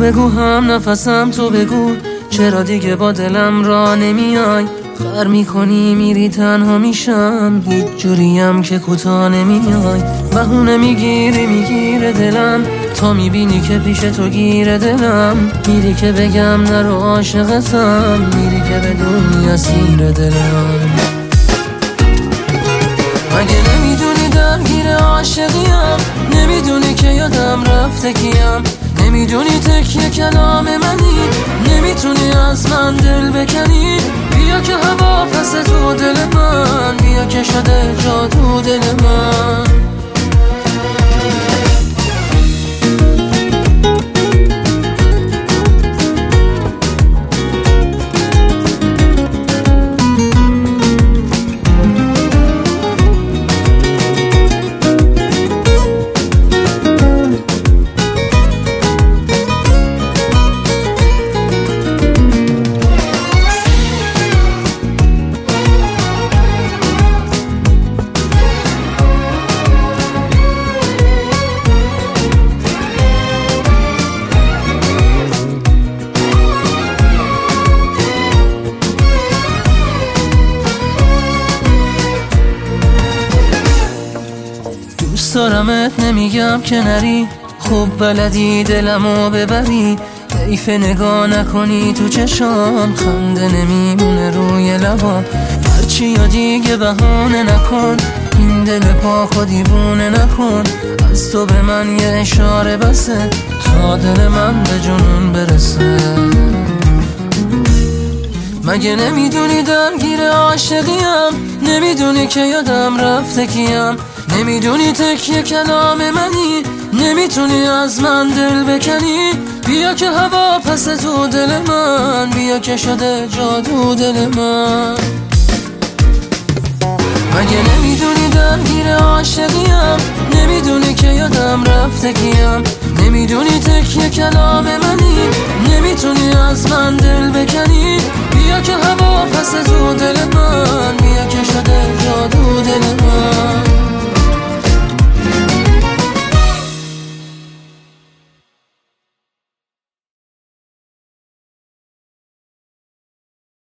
بگو هم نفسم تو بگو، چرا دیگه با دلم را نمیای؟ خر میکنی میری تنها میشم، هیچ جوریم که کوتا نمیای. بهونه میگیره دلم، تا میبینی که پیش تو گیره دلم. میری که بگم نرو عاشقتم، میری که بدونی اسیر دلم. مگه نمیدونی درگیر عاشقیم؟ نمیدونی که یادم رفته کیم؟ نمیدونی تکیه کلام منی؟ نمیتونی از من دل بکنی؟ بیا که هوا پس تو دل من، بیا که شده جادو دل من. دوست دارمت نمیگم که نری، خوب بلدی دلمو ببری. حیف نگاه نکنی تو چشام، خنده نمیمونه روی لبام. هرچی یا دیگه بهانه نکن، این دل پا دیوونه نکن. از تو به من یه اشاره بسه، تا دل من به جنون برسه. مگه نمیدونی درگیر عاشقیم؟ نمیدونی که یادم رفته کیم؟ نمیدونی تکیه کلام منی؟ نمیتونی از من دل بکنی؟ بیا که هوا پس تو دل من، بیا که شده جادو دل من. مگه نمیدونی درگیر عاشقیم؟ نمیدونی که یادم رفته کیم؟ نمیدونی تکیه کلام منی؟ نمیتونی از من دل بکنی؟ بیا که هوا